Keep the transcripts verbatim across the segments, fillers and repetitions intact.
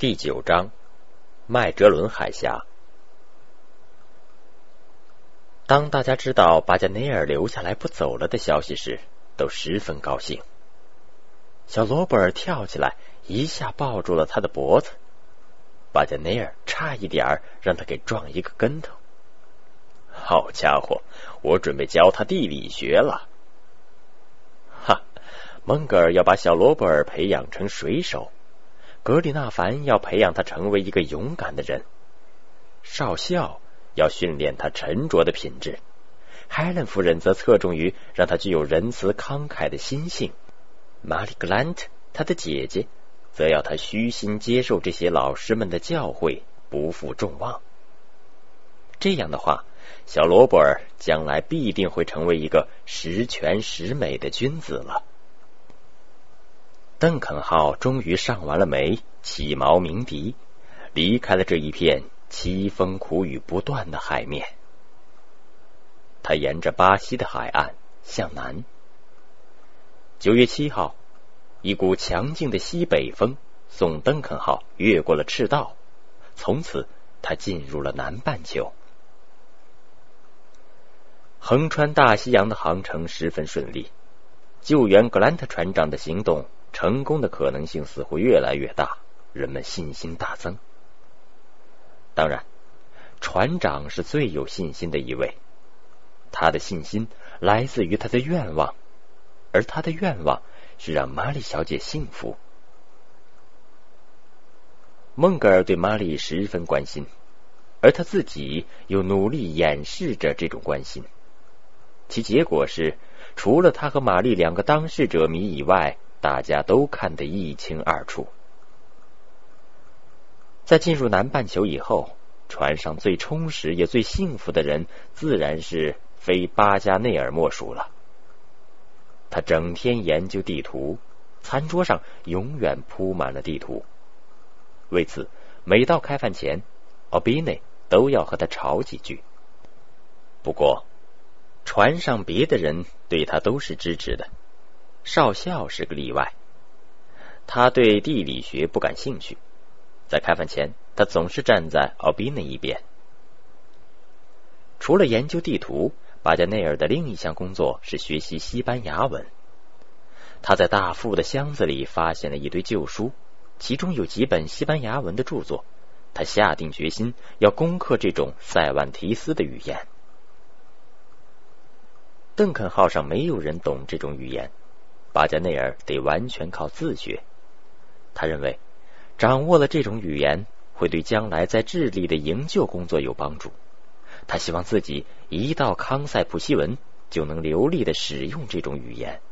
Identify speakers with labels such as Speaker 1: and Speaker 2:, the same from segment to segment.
Speaker 1: 第九章，麦哲伦海峡。当大家知道巴加内尔留下来不走了的消息时，都十分高兴。小罗伯尔跳起来，一下抱住了他的脖子。巴加内尔差一点让他给撞一个跟头。好家伙，我准备教他地理学了。哈，蒙格尔要把小罗伯尔培养成水手，格里纳凡要培养他成为一个勇敢的人，少校要训练他沉着的品质，海伦夫人则侧重于让他具有仁慈慷慨的心性，玛丽格兰特他的姐姐则要他虚心接受这些老师们的教诲，不负众望。这样的话，小罗伯尔将来必定会成为一个十全十美的君子了。邓肯号终于上完了煤，起锚鸣笛，离开了这一片凄风苦雨不断的海面。他沿着巴西的海岸向南。九月七号，一股强劲的西北风送邓肯号越过了赤道，从此他进入了南半球。横穿大西洋的航程十分顺利，救援格兰特船长的行动成功的可能性似乎越来越大，人们信心大增。当然，船长是最有信心的一位，他的信心来自于他的愿望，而他的愿望是让玛丽小姐幸福。孟格尔对玛丽十分关心，而他自己又努力掩饰着这种关心，其结果是，除了他和玛丽两个当事者迷以外，大家都看得一清二楚。在进入南半球以后，船上最充实也最幸福的人自然是非巴加内尔莫属了。他整天研究地图，餐桌上永远铺满了地图。为此，每到开饭前，奥比内都要和他吵几句。不过船上别的人对他都是支持的，少校是个例外。他对地理学不感兴趣，在开饭前他总是站在奥比内一边。除了研究地图，巴加内尔的另一项工作是学习西班牙文。他在大副的箱子里发现了一堆旧书，其中有几本西班牙文的著作，他下定决心要攻克这种塞万提斯的语言。邓肯号上没有人懂这种语言，巴加内尔得完全靠自学。他认为掌握了这种语言会对将来在智利的营救工作有帮助。他希望自己一到康塞普西文就能流利的使用这种语言。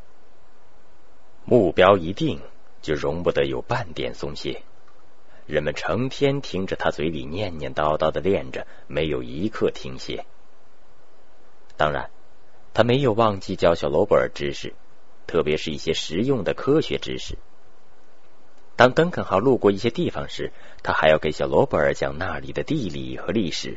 Speaker 1: 目标一定，就容不得有半点松懈。人们成天听着他嘴里念念叨叨的练着，没有一刻停歇。当然他没有忘记教小罗伯尔知识，特别是一些实用的科学知识。当邓肯号路过一些地方时，他还要给小罗伯尔讲那里的地理和历史。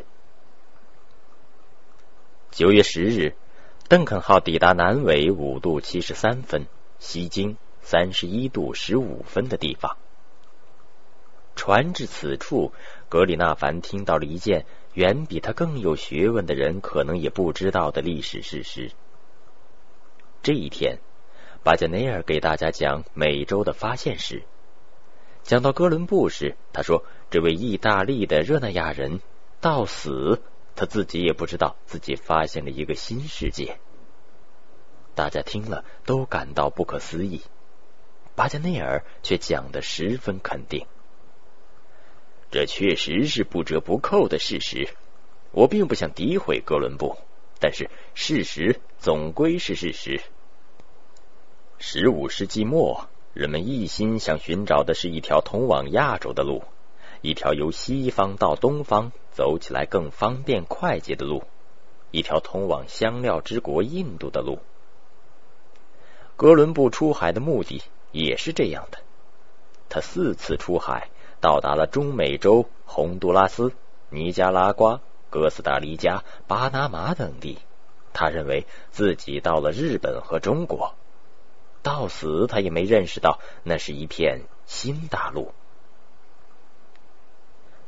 Speaker 1: 九月十日，邓肯号抵达南纬五度七十三分，西经三十一度十五分的地方。船至此处，格里纳凡听到了一件远比他更有学问的人可能也不知道的历史事实。这一天，巴加内尔给大家讲美洲的发现史。讲到哥伦布时，他说这位意大利的热那亚人到死他自己也不知道自己发现了一个新世界。大家听了都感到不可思议，巴加内尔却讲得十分肯定。这确实是不折不扣的事实，我并不想诋毁哥伦布，但是事实总归是事实。十五世纪末，人们一心想寻找的是一条通往亚洲的路，一条由西方到东方走起来更方便快捷的路，一条通往香料之国印度的路。哥伦布出海的目的也是这样的，他四次出海，到达了中美洲、洪都拉斯、尼加拉瓜、哥斯达黎加、巴拿马等地。他认为自己到了日本和中国，到死他也没认识到那是一片新大陆。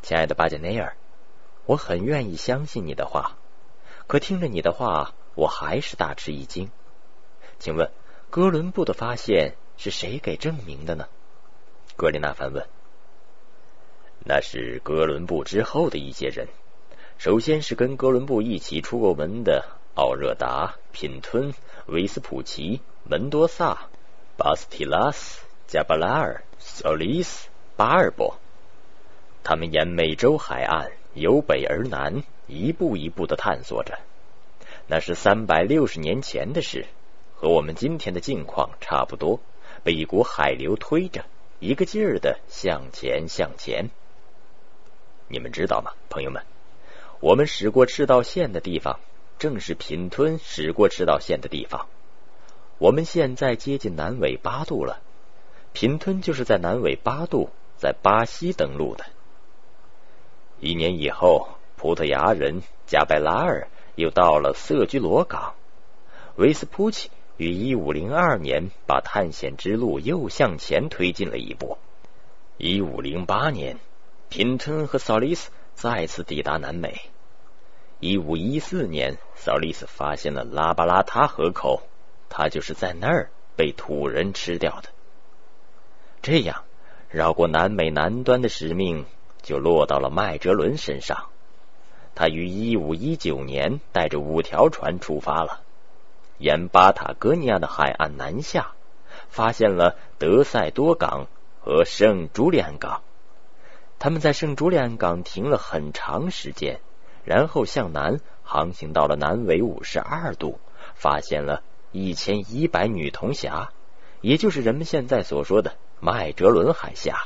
Speaker 1: 亲爱的巴贾内尔，我很愿意相信你的话，可听着你的话，我还是大吃一惊。请问哥伦布的发现是谁给证明的呢？格里纳凡问。那是哥伦布之后的一些人，首先是跟哥伦布一起出过门的奥热达、品吞、维斯普奇、门多萨、巴斯提拉斯、加巴拉尔、索利斯、巴尔博。他们沿美洲海岸由北而南一步一步地探索着，那是三百六十年前的事，和我们今天的境况差不多，被一股海流推着，一个劲儿地向前向前。你们知道吗，朋友们？我们驶过赤道线的地方，正是品吞驶过赤道线的地方。我们现在接近南纬八度了，品吞就是在南纬八度，在巴西登陆的。一年以后，葡萄牙人加贝拉尔又到了色居罗港，维斯普奇于一五零二年把探险之路又向前推进了一步。一五零八年，品吞和索利斯再次抵达南美。一五一四年，索利斯发现了拉巴拉塔河口，他就是在那儿被土人吃掉的。这样，绕过南美南端的使命就落到了麦哲伦身上。他于一五一九年带着五条船出发了，沿巴塔哥尼亚的海岸南下，发现了德塞多港和圣朱利安港。他们在圣朱利安港停了很长时间，然后向南航行到了南纬五十二度，发现了一千一百女铜峡，也就是人们现在所说的麦哲伦海峡。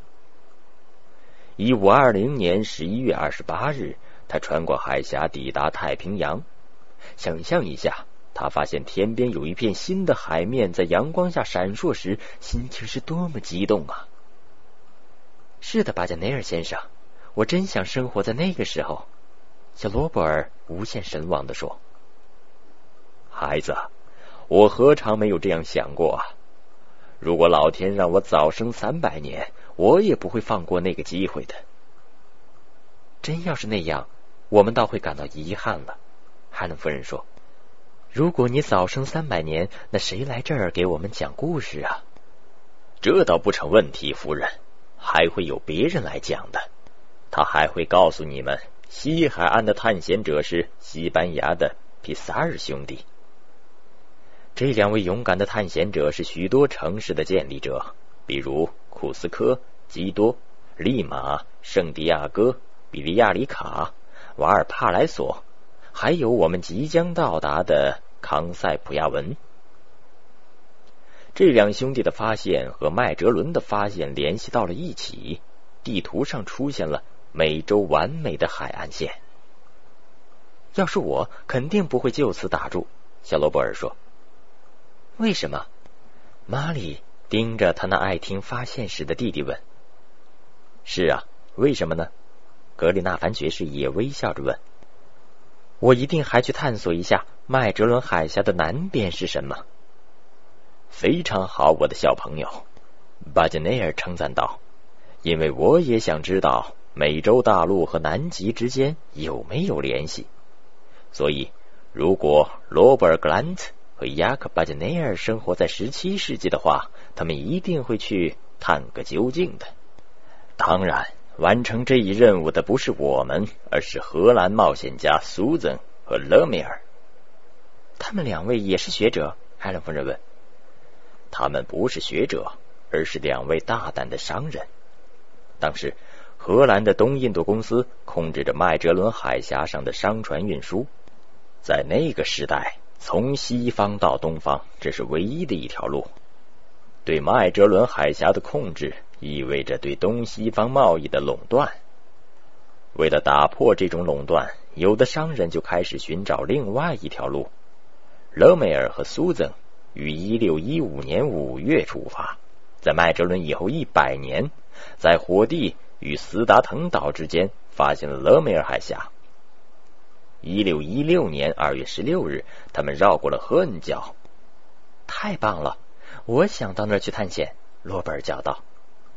Speaker 1: 一五二零年十一月二十八日，他穿过海峡抵达太平洋。想象一下，他发现天边有一片新的海面在阳光下闪烁时，心情是多么激动啊！是的，巴贾内尔先生，我真想生活在那个时候。小罗伯尔无限神往地说。孩子，我何尝没有这样想过啊！如果老天让我早生三百年，我也不会放过那个机会的。真要是那样，我们倒会感到遗憾了。海伦夫人说，如果你早生三百年，那谁来这儿给我们讲故事啊？这倒不成问题，夫人，还会有别人来讲的。他还会告诉你们，西海岸的探险者是西班牙的皮萨尔兄弟。这两位勇敢的探险者是许多城市的建立者，比如库斯科、基多、利马、圣地亚哥、比利亚里卡、瓦尔帕莱索，还有我们即将到达的康塞普亚文。这两兄弟的发现和麦哲伦的发现联系到了一起，地图上出现了美洲完美的海岸线。要是我，肯定不会就此打住，小罗伯尔说。为什么？玛丽盯着他那爱听发现史的弟弟问。是啊，为什么呢？格里纳凡爵士也微笑着问。我一定还去探索一下麦哲伦海峡的南边是什么。非常好，我的小朋友，巴贾内尔称赞道，因为我也想知道美洲大陆和南极之间有没有联系。所以，如果罗伯尔·格兰特和雅克·巴贾内尔生活在十七世纪的话，他们一定会去探个究竟的。当然，完成这一任务的不是我们，而是荷兰冒险家苏曾和勒梅尔。他们两位也是学者？海伦夫人问。他们不是学者，而是两位大胆的商人。当时，荷兰的东印度公司控制着麦哲伦海峡上的商船运输。在那个时代，从西方到东方，这是唯一的一条路。对麦哲伦海峡的控制意味着对东西方贸易的垄断。为了打破这种垄断，有的商人就开始寻找另外一条路。勒梅尔和苏曾于一六一五年五月出发，在麦哲伦以后一百年，在火地与斯达腾岛之间发现了勒梅尔海峡。一六一六年二月十六日，他们绕过了合恩角。太棒了，我想到那儿去探险，罗伯尔叫道。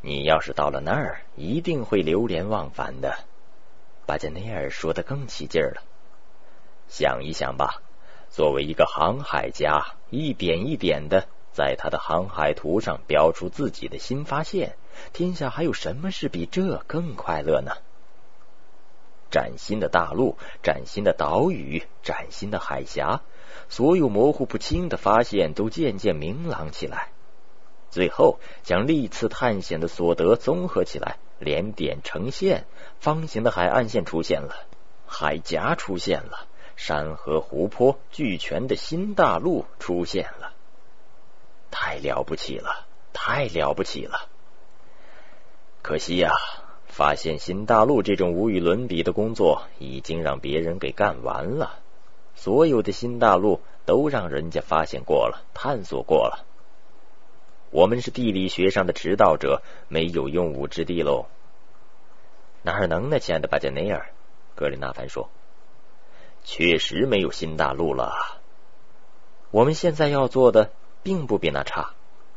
Speaker 1: 你要是到了那儿，一定会流连忘返的。巴加内尔说得更起劲儿了。想一想吧，作为一个航海家，一点一点的在他的航海图上标出自己的新发现，天下还有什么事比这更快乐呢？崭新的大陆，崭新的岛屿，崭新的海峡，所有模糊不清的发现都渐渐明朗起来，最后将历次探险的所得综合起来，连点成线，方形的海岸线出现了，海峡出现了，山河湖泊俱全的新大陆出现了。太了不起了，太了不起了！可惜呀、啊发现新大陆这种无与伦比的工作已经让别人给干完了，所有的新大陆都让人家发现过了，探索过了。我们是地理学上的迟到者，没有用武之地喽。哪能呢，亲爱的巴加内尔，格里纳凡说，确实没有新大陆了。我们现在要做的并不比那差。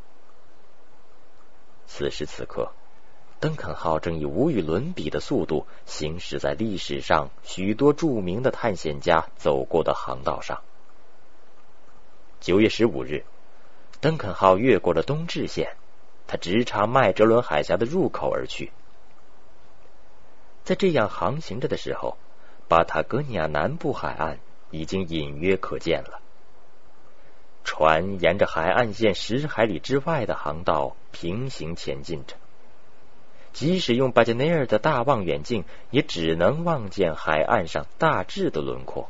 Speaker 1: 此时此刻，邓肯号正以无与伦比的速度行驶在历史上许多著名的探险家走过的航道上。九月十五日，邓肯号越过了东至线，它直朝麦哲伦海峡的入口而去。在这样航行着的时候，巴塔哥尼亚南部海岸已经隐约可见了。船沿着海岸线十海里之外的航道平行前进着，即使用巴加内尔的大望远镜，也只能望见海岸上大致的轮廓。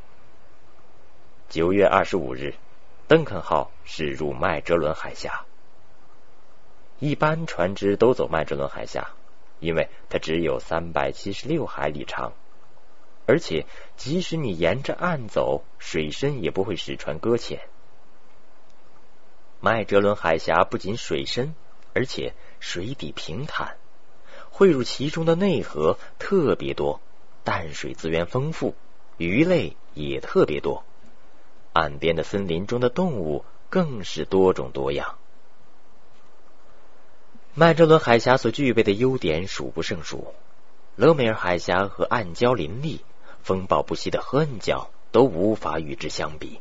Speaker 1: 九月二十五日，邓肯号驶入麦哲伦海峡。一般船只都走麦哲伦海峡，因为它只有三百七十六海里长，而且即使你沿着岸走，水深也不会使船搁浅。麦哲伦海峡不仅水深，而且水底平坦，汇入其中的内河特别多，淡水资源丰富，鱼类也特别多，岸边的森林中的动物更是多种多样。麦哲伦海峡所具备的优点数不胜数，勒梅尔海峡和暗礁林立、风暴不息的河岸角都无法与之相比。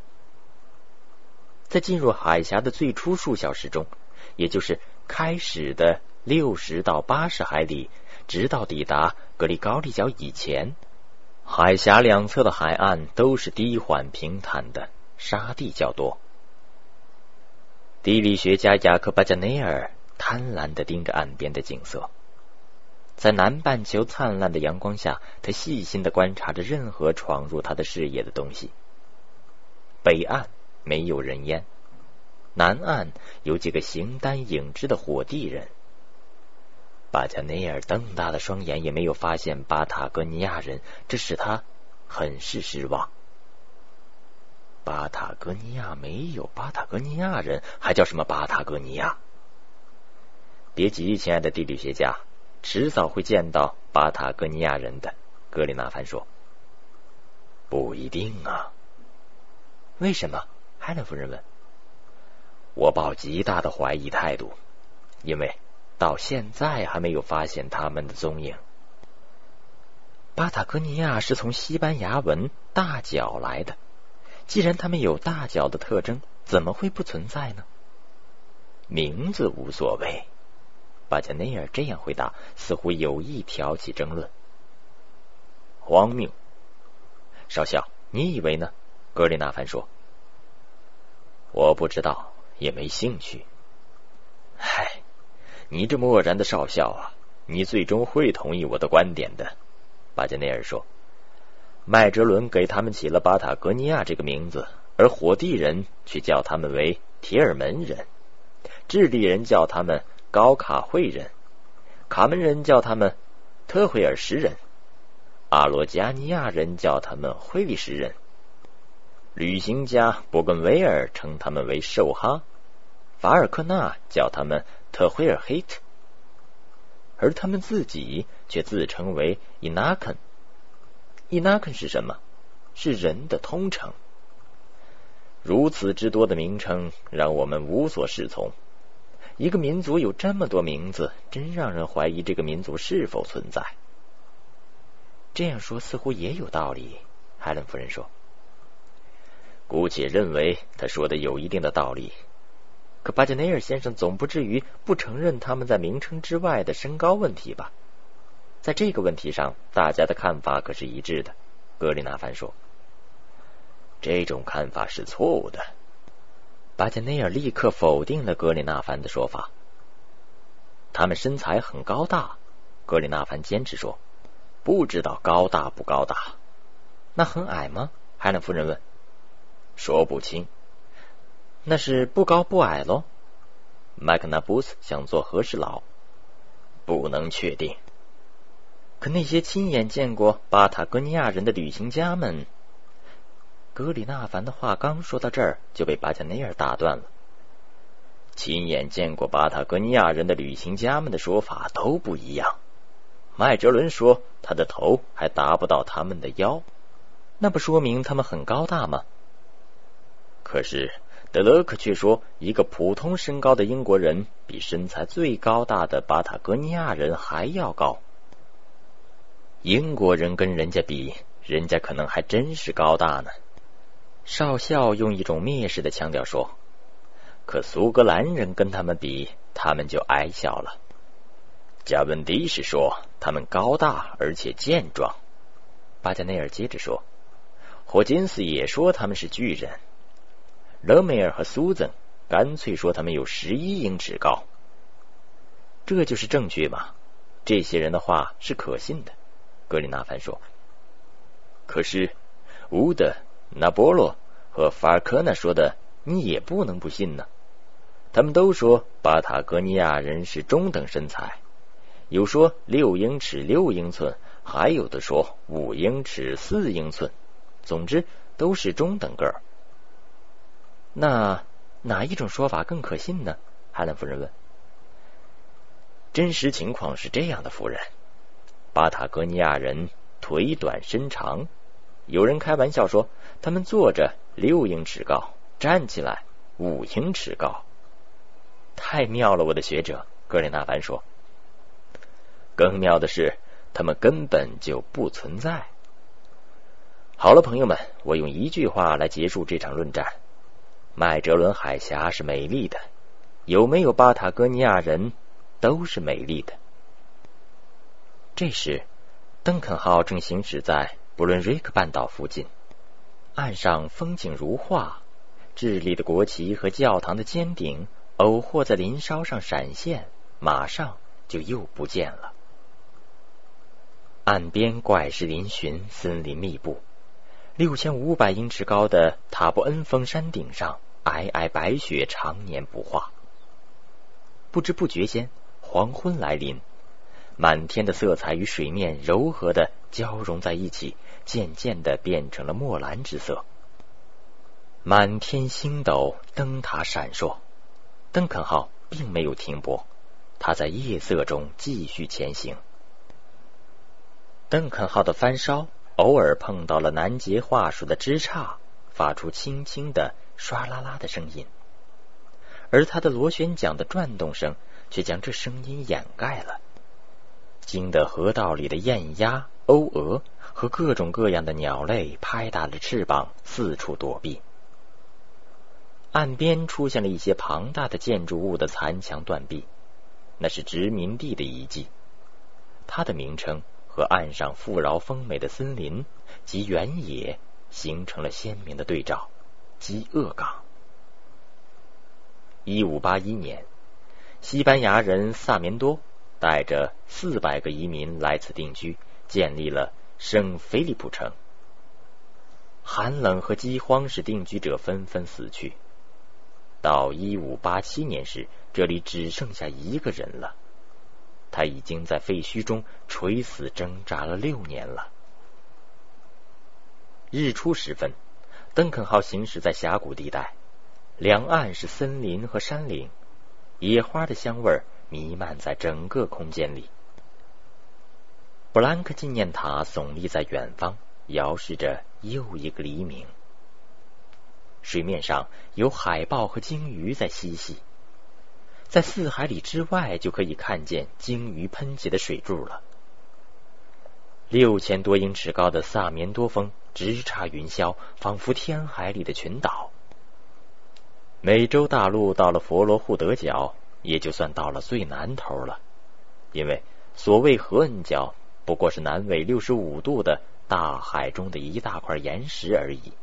Speaker 1: 在进入海峡的最初数小时中，也就是开始的六十到八十海里，直到抵达格里高利角以前，海峡两侧的海岸都是低缓平坦的，沙地较多。地理学家雅克·巴加内尔贪婪地盯着岸边的景色，在南半球灿烂的阳光下，他细心地观察着任何闯入他的视野的东西。北岸没有人烟，南岸有几个形单影只的火地人。巴加内尔瞪大的双眼也没有发现巴塔哥尼亚人，这使他很是失望。巴塔哥尼亚没有巴塔哥尼亚人，还叫什么巴塔哥尼亚？别急，亲爱的地理学家，迟早会见到巴塔哥尼亚人的，格里纳凡说。不一定啊。为什么？海伦夫人问。我抱极大的怀疑态度，因为到现在还没有发现他们的踪影。巴塔哥尼亚是从西班牙文大角来的，既然他们有大角的特征，怎么会不存在呢？名字无所谓，巴加内尔这样回答，似乎有意挑起争论。荒谬！少校，你以为呢？格里纳凡说。我不知道，也没兴趣。唉，你这漠然的少校啊，你最终会同意我的观点的，巴加内尔说。麦哲伦给他们起了巴塔哥尼亚这个名字，而火地人却叫他们为铁尔门人，智利人叫他们高卡惠人，卡门人叫他们特惠尔什人，阿罗加尼亚人叫他们惠利什人，旅行家伯根维尔称他们为寿哈，法尔克纳叫他们特惠尔黑特，而他们自己却自称为伊纳肯。伊纳肯是什么？是人的通称。如此之多的名称让我们无所适从。 一个民族有这么多名字，真让人怀疑这个民族是否存在。这样说似乎也有道理，海伦夫人说。姑且认为他说的有一定的道理，可巴加内尔先生总不至于不承认他们在名称之外的身高问题吧？在这个问题上，大家的看法可是一致的。格里纳凡说。这种看法是错误的。巴加内尔立刻否定了格里纳凡的说法。他们身材很高大，格里纳凡坚持说。不知道高大不高大。那很矮吗？海伦夫人问。说不清。那是不高不矮喽？麦克纳布斯想做和事佬。不能确定。可那些亲眼见过巴塔哥尼亚人的旅行家们……格里纳凡的话刚说到这儿，就被巴加内尔打断了。亲眼见过巴塔哥尼亚人的旅行家们的说法都不一样。麦哲伦说他的头还达不到他们的腰，那不说明他们很高大吗？可是德勒克却说一个普通身高的英国人比身材最高大的巴塔哥尼亚人还要高。英国人跟人家比，人家可能还真是高大呢。少校用一种蔑视的腔调说，可苏格兰人跟他们比，他们就矮小了。加文迪是说他们高大而且健壮。巴加内尔接着说，霍金斯也说他们是巨人。勒梅尔和苏曾干脆说他们有十一英尺高。这就是正确吗？这些人的话是可信的，格里纳凡说。可是乌德、拿波罗和法尔科纳说的你也不能不信呢。他们都说巴塔哥尼亚人是中等身材，有说六英尺六英寸，还有的说五英尺四英寸，总之都是中等个儿。那哪一种说法更可信呢？海伦夫人问。真实情况是这样的，夫人。巴塔哥尼亚人腿短身长，有人开玩笑说他们坐着六英尺高，站起来五英尺高。太妙了，我的学者，格里纳凡说。更妙的是，他们根本就不存在。好了，朋友们，我用一句话来结束这场论战。麦哲伦海峡是美丽的，有没有巴塔哥尼亚人都是美丽的。这时邓肯号正行驶在布伦瑞克半岛附近，岸上风景如画，智利的国旗和教堂的尖顶偶或在林梢上闪现，马上就又不见了。岸边怪石嶙峋，森林密布，六千五百英尺高的塔布恩峰山顶上，皑皑白雪常年不化。不知不觉间，黄昏来临，满天的色彩与水面柔和的交融在一起，渐渐的变成了墨蓝之色。满天星斗，灯塔闪烁。邓肯号并没有停泊，它在夜色中继续前行。邓肯号的帆梢偶尔碰到了南节桦树的枝杈，发出轻轻的唰啦啦的声音，而它的螺旋桨的转动声却将这声音掩盖了。惊得河道里的雁鸭、鸥鹅和各种各样的鸟类拍打着翅膀，四处躲避。岸边出现了一些庞大的建筑物的残墙断壁，那是殖民地的遗迹。它的名称和岸上富饶丰美的森林及原野形成了鲜明的对照，饥饿港。一五八一年，西班牙人萨棉多带着四百个移民来此定居，建立了圣菲利普城。寒冷和饥荒使定居者纷纷死去。到一五八七年时，这里只剩下一个人了，他已经在废墟中垂死挣扎了六年了。日出时分，邓肯号行驶在峡谷地带，两岸是森林和山岭，野花的香味弥漫在整个空间里。布兰克纪念塔耸立在远方，遥示着又一个黎明。水面上有海豹和鲸鱼在嬉戏。 在四海里之外就可以看见鲸鱼喷起的水柱了。六千多英尺高的萨棉多峰直插云霄，仿佛天海里的群岛。美洲大陆到了佛罗互德角，也就算到了最南头了，因为所谓合恩角不过是南纬六十五度的大海中的一大块岩石而已。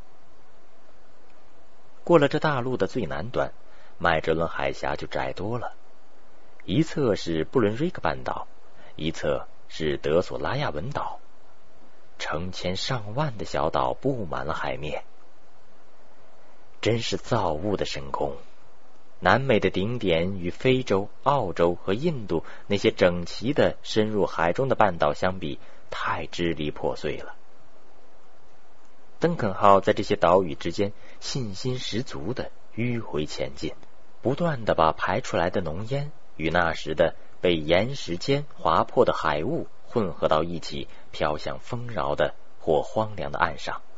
Speaker 1: 过了这大陆的最南端，麦哲伦海峡就窄多了，一侧是布伦瑞克半岛，一侧是德索拉亚文岛，成千上万的小岛布满了海面，真是造物的神功。南美的顶点与非洲、澳洲和印度那些整齐的深入海中的半岛相比，太支离破碎了。邓肯号在这些岛屿之间信心十足地迂回前进，不断地把排出来的浓烟与那时的被岩石间划破的海雾混合到一起，飘向丰饶的或荒凉的岸上。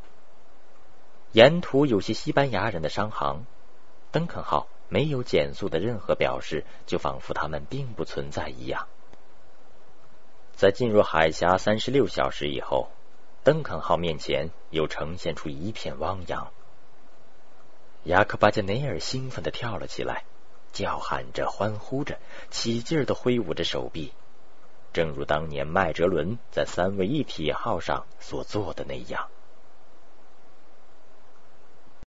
Speaker 1: 沿途有些西班牙人的商行，邓肯号没有减速的任何表示，就仿佛他们并不存在一样。在进入海峡三十六小时以后，邓肯号面前又呈现出一片汪洋。雅克巴加内尔兴奋地跳了起来，叫喊着欢呼着，起劲儿地挥舞着手臂，正如当年麦哲伦在三位一体号上所做的那样。